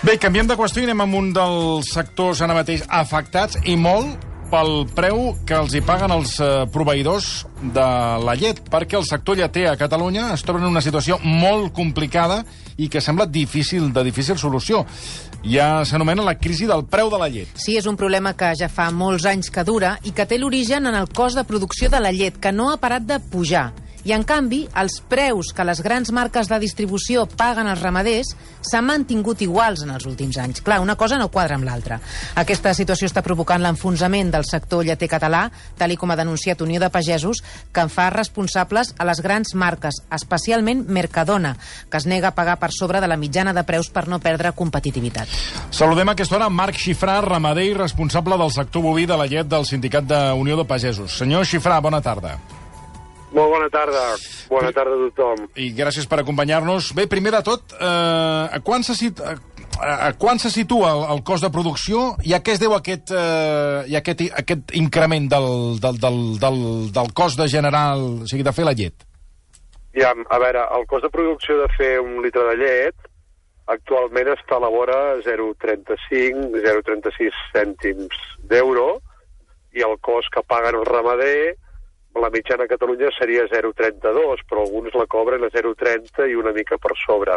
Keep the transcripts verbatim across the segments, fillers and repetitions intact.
Bé, canviem de qüestió i anem amb un dels sectors ara mateix afectats i molt pel preu que els hi paguen els eh, proveïdors de la llet, perquè el sector lleter a Catalunya es troba en una situació molt complicada i que sembla difícil, de difícil solució. Ja s'anomena la crisi del preu de la llet. Sí, és un problema que ja fa molts anys que dura i que té l'origen en el cost de producció de la llet, que no ha parat de pujar. I, en canvi, els preus que les grans marques de distribució paguen als ramaders s'han mantingut iguals en els últims anys. Clar, una cosa no quadra amb l'altra. Aquesta situació està provocant l'enfonsament del sector lleter català, tal i com ha denunciat Unió de Pagesos, que en fa responsables a les grans marques, especialment Mercadona, que es nega a pagar per sobre de la mitjana de preus per no perdre competitivitat. Saludem a aquesta hora Marc Xifrà, ramader i responsable del sector boví de la llet del Sindicat de Unió de Pagesos. Senyor Xifrà, bona tarda. Molt bona tarda. Bona tarda a tothom. I gràcies per acompanyar-nos. Bé, primer de tot, eh, a, quan se sit, a, a quan se situa el, el cost de producció i a què es deu aquest, eh, i aquest, aquest increment del, del, del, del, del cost de general, o sigui, de fer la llet? Ja, a veure, el cost de producció de fer un litre de llet actualment està a la vora zero coma trenta-cinc, zero coma trenta-sis cèntims d'euro, i el cost que paguen el ramader, la mitjana a Catalunya seria zero coma trenta-dos, però alguns la cobren a zero coma trenta i una mica per sobre.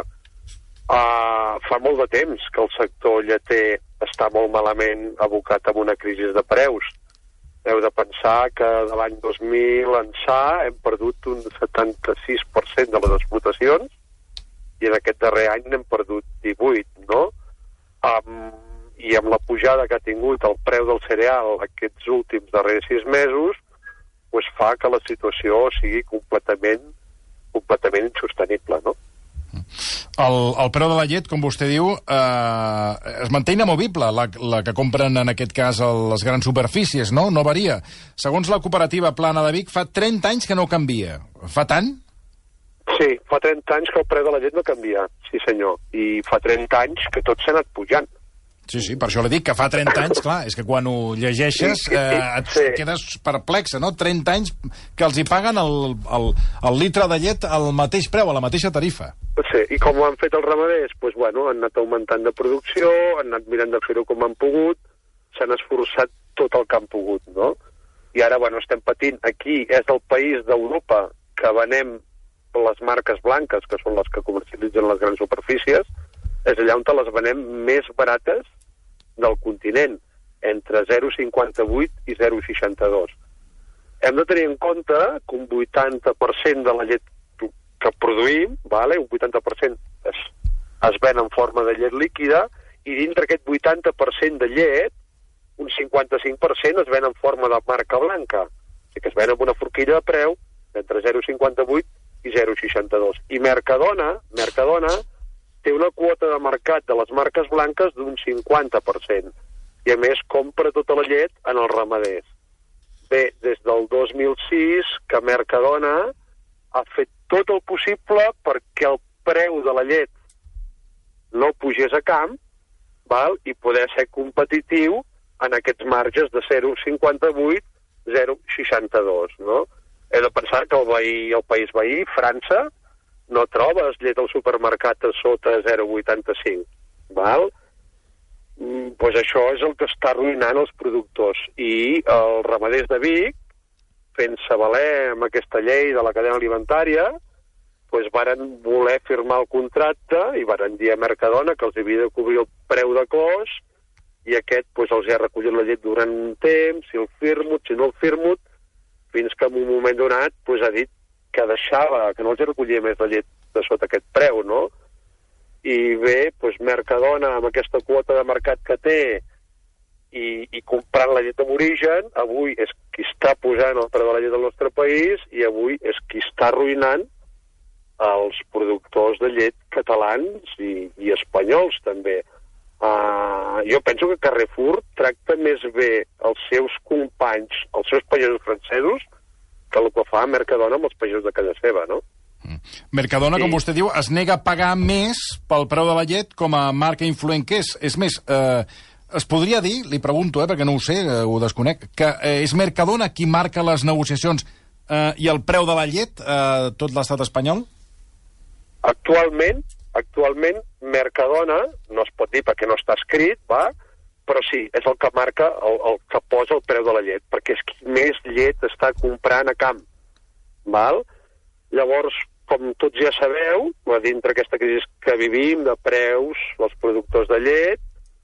Uh, fa molt de temps que el sector lleter està molt malament abocat amb una crisi de preus. Heu de pensar que de l'any dos mil ençà hem perdut un setanta-sis per cent de les explotacions i en aquest darrer any n'hem perdut divuit, no? Um, I amb la pujada que ha tingut el preu del cereal aquests últims darrers sis mesos, pues fa que la situació sigui completament, completament insostenible, no? El, el preu de la llet, com vostè diu, eh, es manté inamovible, la, la que compren en aquest cas a les grans superfícies, no? No varia. Segons la cooperativa Plana de Vic, fa trenta anys que no canvia. Fa tant? Sí, fa trenta anys que el preu de la llet no canvia, sí senyor. I fa trenta anys que tot s'ha anat pujant. Sí, sí, per això li dic que fa trenta anys, clar, és que quan ho llegeixes eh, et sí. quedes perplexa, no? trenta anys que els hi paguen el, el, el litre de llet al mateix preu, a la mateixa tarifa. Sí, i com ho han fet els ramaders? Pues, bueno, han anat augmentant de producció, han anat mirant de fer-ho com han pogut, s'han esforçat tot el que han pogut, no? I ara, bueno, estem patint. Aquí és el país d'Europa que venem les marques blanques, que són les que comercialitzen les grans superfícies, és allà on te les venem més barates del continent, entre zero coma cinquanta-vuit i zero coma seixanta-dos. Hem de tenir en compte que un vuitanta per cent de la llet que produïm, vale? un vuitanta per cent es, es ven en forma de llet líquida, i dintre aquest vuitanta per cent de llet, un cinquanta-cinc per cent es ven en forma de marca blanca, o sigui que es ven amb una forquilla de preu entre zero coma cinquanta-vuit i zero coma seixanta-dos. I Mercadona, Mercadona té una quota de mercat de les marques blanques d'un cinquanta per cent. I, a més, compra tota la llet en els ramaders. Bé, des del dos mil sis que Mercadona ha fet tot el possible perquè el preu de la llet no pugés a camp, val? I poder ser competitiu en aquests marges de zero coma cinquanta-vuit a zero coma seixanta-dos, no? He de pensar que el, veí, el país veí, França, no trobes llet al supermercat a sota zero coma vuitanta-cinc, val? Mm, pues això és el que està arruïnant els productors. I els ramaders de Vic, fent-se valer amb aquesta llei de la cadena alimentària, pues varen voler firmar el contracte i varen dir a Mercadona que els havia de cobrir el preu de cost, i aquest pues, els ha recollit la llet durant un temps, si el firmo, si no el firmo, fins que en un moment donat pues, ha dit que deixava, que no els recollia més la llet de sota aquest preu, no? I bé, doncs Mercadona, amb aquesta quota de mercat que té i, i comprant la llet d'origen, avui és qui està posant el preu de la llet del nostre país i avui és qui està arruïnant els productors de llet catalans i, i espanyols, també. Uh, jo penso que Carrefour tracta més bé els seus companys, els seus pagesos francesos, que el que fa Mercadona amb els pagesos de casa seva, no? Mm. Mercadona, sí. Com vostè diu, es nega a pagar més pel preu de la llet com a marca influent que és. És més, eh, es podria dir, li pregunto, eh, perquè no ho sé, eh, ho desconec, que eh, és Mercadona qui marca les negociacions eh, i el preu de la llet a eh, tot l'estat espanyol? Actualment, actualment Mercadona, no es pot dir perquè no està escrit, va? Però sí, és el que marca, el, el que posa el preu de la llet, perquè és qui més llet està comprant a camp. Val? Llavors, com tots ja sabeu, dintre aquesta crisi que vivim de preus, els productors de llet,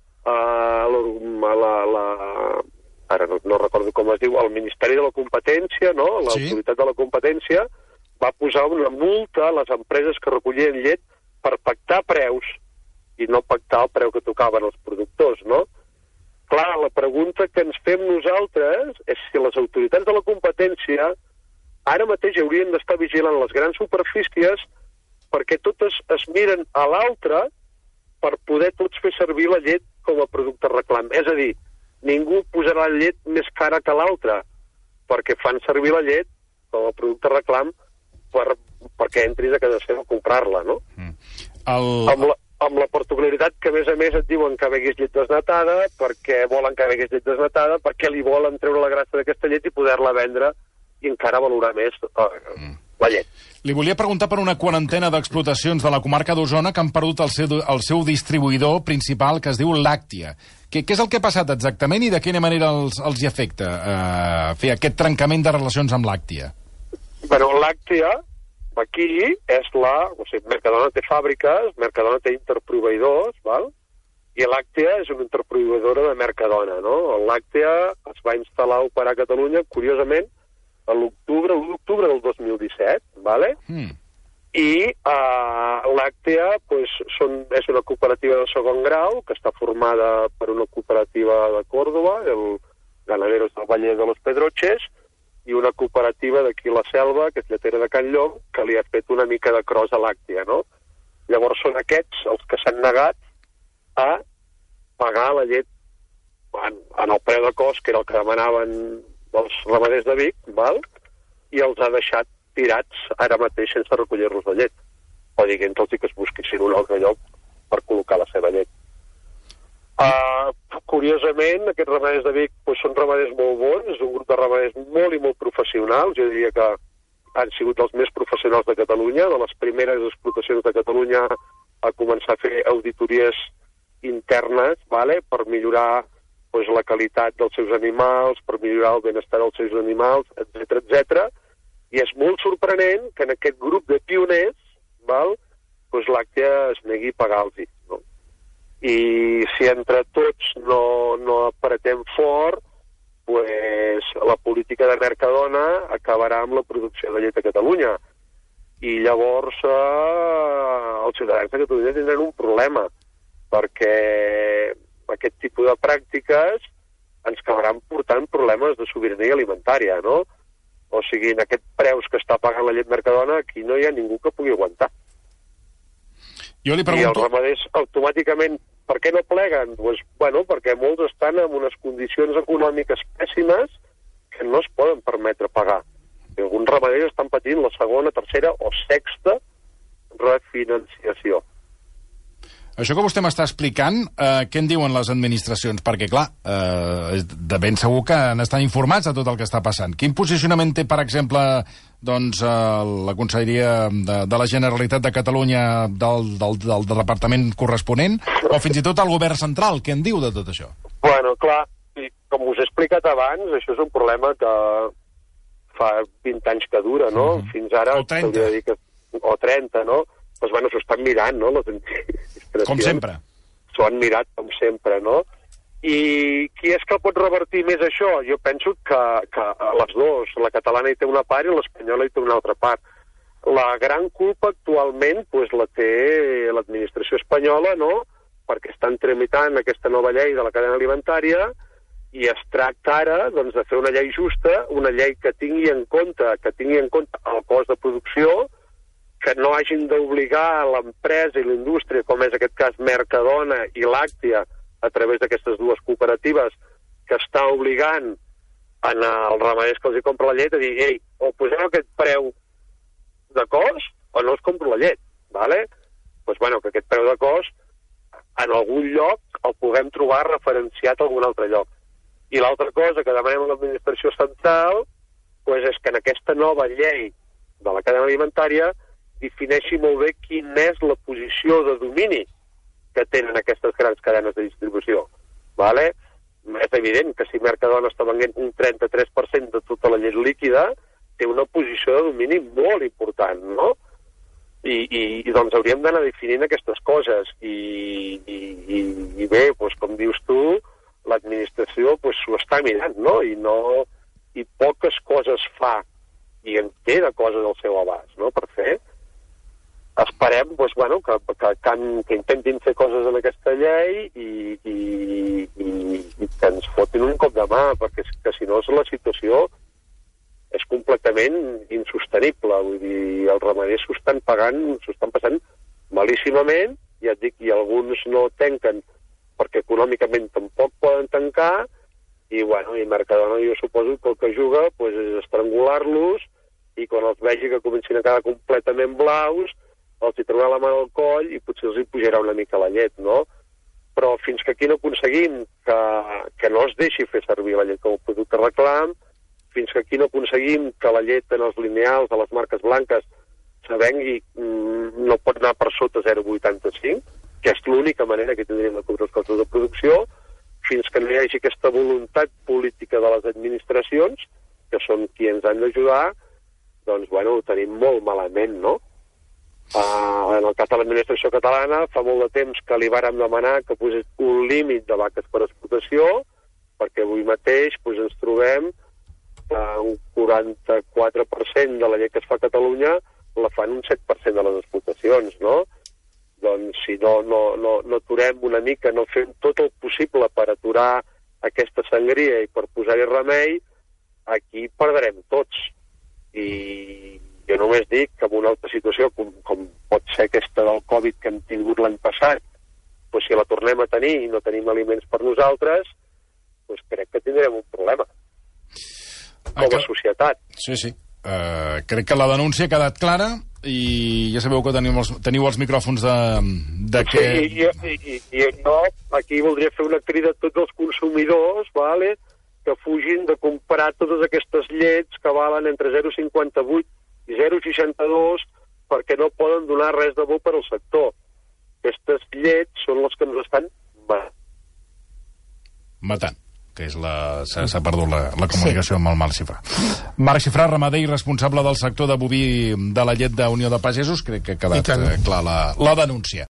eh, la, la, la, ara no, no recordo com es diu, el Ministeri de la Competència, no? L'Autoritat de la Competència, va posar una multa a les empreses que recollien llet per pactar preus i no pactar el preu que tocaven els productors, no? Clar, la pregunta que ens fem nosaltres és si les autoritats de la competència ara mateix haurien d'estar vigilant les grans superfícies perquè totes es miren a l'altra per poder tots fer servir la llet com a producte reclam. És a dir, ningú posarà la llet més cara que l'altra perquè fan servir la llet com a producte reclam per, perquè entris a casa seva a comprar-la, no? Mm. El... Amb, la, amb la particularitat que, a més a més, et diuen que beguis llet desnatada, perquè volen que beguis llet desnatada, perquè li volen treure la grassa d'aquesta llet i poder-la vendre i encara valorar més uh, mm. la llet. Li volia preguntar per una quarantena d'explotacions de la comarca d'Osona que han perdut el seu, el seu distribuïdor principal, que es diu Làctia. Què, què és el que ha passat exactament i de quina manera els, els hi afecta uh, fer aquest trencament de relacions amb Làctia? Bueno, Làctia, aquí, és la... O sigui, Mercadona té fàbriques, Mercadona té interproveïdors, val? I Làctia és una interproveïdora de Mercadona, no? El Làctia es va instal·lar a operar a Catalunya, curiosament, a l'octubre, l'u d'octubre del dos mil disset, ¿vale? Mm. I uh, Làctia pues, són, és una cooperativa de segon grau que està formada per una cooperativa de Còrdova, el Ganaderos del Valle de los Pedroches, i una cooperativa d'aquí a la Selva, que és lletera de Can Llong, que li ha fet una mica de cros a Làctia, no? Llavors són aquests els que s'han negat a pagar la llet en, en el preu de cost, que era el que demanaven els ramaders de Vic, val? I els ha deixat tirats ara mateix sense recollir-los la llet. O diguent-los que es busquessin un altre lloc per col·locar la seva llet. Uh, curiosament, aquests ramaders de Vic pues, són ramaders molt bons, és un grup de ramaders molt i molt professionals, jo diria que han sigut els més professionals de Catalunya, de les primeres explotacions de Catalunya a començar a fer auditories internes, vale? Per millorar pues, la qualitat dels seus animals, per millorar el benestar dels seus animals, etcètera, etcètera. I és molt sorprenent que en aquest grup de pioners, val, pues, Làctia es negui a pagar-los. No? I si entre tots no, no apretem fort, pues, la política de Mercadona acabarà amb la producció de llet a Catalunya. I llavors eh, els ciutadans de Catalunya tindran un problema, perquè aquest tipus de pràctiques ens acabaran portant problemes de sobirania alimentària, no? O sigui, en aquests preus que està pagant la llet Mercadona, aquí no hi ha ningú que pugui aguantar. Jo li pregunto... I els ramaders automàticament, per què no pleguen? Pues, bueno, perquè molts estan en unes condicions econòmiques pèssimes que no es poden permetre pagar. I alguns ramaders estan patint la segona, tercera o sexta refinanciació. Això que vostè m'està explicant, eh, què en diuen les administracions? Perquè, clar, eh, de ben segur que n'estan informats de tot el que està passant. Quin posicionament té, per exemple, doncs, eh, la Conselleria de, de la Generalitat de Catalunya del, del, del, del departament corresponent, o fins i tot el govern central? Què en diu de tot això? Bueno, clar, i com us he explicat abans, això és un problema que fa vint anys que dura, no? Mm-hmm. Fins ara... O trenta. Dir que, o trenta, no? Doncs, bueno, s'ho estan mirant, no? Les com sempre. S'ho han mirat, com sempre, no? I qui és que pot revertir més això? Jo penso que, que les dues, la catalana hi té una part i l'espanyola hi té una altra part. La gran culpa actualment pues, la té l'administració espanyola, no? Perquè estan tramitant aquesta nova llei de la cadena alimentària i es tracta ara doncs, de fer una llei justa, una llei que tingui en compte, que tingui en compte el cost de producció, que no hagin d'obligar l'empresa i la indústria, com és aquest cas Mercadona i Làctia, a través d'aquestes dues cooperatives, que està obligant en els ramaders que els hi compra la llet a dir, ei, o posem aquest preu de cost o no us compro la llet, ¿vale? Pues, bueno, que aquest preu de cost en algun lloc el puguem trobar referenciat a algun altre lloc. I l'altra cosa que demanem a l'administració central pues, és que en aquesta nova llei de la cadena alimentària defineixi molt bé quina és la posició de domini que tenen aquestes grans cadenes de distribució. Vale? És evident que si Mercadona està venent un trenta-tres per cent de tota la llet líquida, té una posició de domini molt important, no? I, i, i doncs hauríem d'anar definint aquestes coses. I, i, i, i bé, doncs, com dius tu, l'administració pues, s'ho està mirant, no? I, no? I poques coses fa, i en queda coses al seu abast, no?, per fer. Esperem doncs, bueno, que, que, que, que intentin fer coses en aquesta llei i, i, i, i que ens fotin un cop de mà, perquè que, si no la situació és completament insostenible. Vull dir, els ramaders s'ho estan pagant, s'ho estan passant malíssimament, ja et dic, i alguns no tanquen perquè econòmicament tampoc poden tancar, i bueno, i Mercadona jo suposo que el que juga pues, és estrangular-los, i quan els vegi que comencin a quedar completament blaus, els hi traurà la mà al coll i potser els hi pujarà una mica la llet, no? Però fins que aquí no aconseguim que, que no es deixi fer servir la llet com a producte reclam, fins que aquí no aconseguim que la llet en els lineals de les marques blanques se vengui, mmm, no pot anar per sota zero coma vuitanta-cinc, que és l'única manera que tindríem de cobrir els costos de producció, fins que no hi hagi aquesta voluntat política de les administracions, que són qui ens han d'ajudar, doncs, bueno, ho tenim molt malament, no? Uh, en el cas de l'administració catalana, fa molt de temps que li vàrem demanar que posés un límit de vaques per explotació, perquè avui mateix pues, ens trobem que un quaranta-quatre per cent de la llet que es fa a Catalunya la fan un set per cent de les explotacions, no? Doncs si no, no, no, no aturem una mica, no fem tot el possible per aturar aquesta sangria i per posar-hi remei, aquí perdrem tots. I jo només dic que en una altra situació, com, com pot ser aquesta del Covid que hem tingut l'any passat, doncs si la tornem a tenir i no tenim aliments per nosaltres, doncs crec que tindrem un problema com a societat. Sí, sí. Uh, crec que la denúncia ha quedat clara i ja sabeu que teniu els, teniu els micròfons de, de que... Sí, i, i, i jo aquí voldria fer una crida a tots els consumidors, vale, que fugin de comprar totes aquestes llets que valen entre zero coma cinquanta-vuit i zero coma seixanta-dos perquè no poden donar res de bo per al sector. Aquestes llets són les que ens estan matant. Matant, que és la... s'ha perdut la, la comunicació sí. amb el Marc Xifrà. Marc Xifrà, ramader i responsable del sector de boví de la llet d'Unió de Pagesos, crec que ha quedat clar la, la denúncia.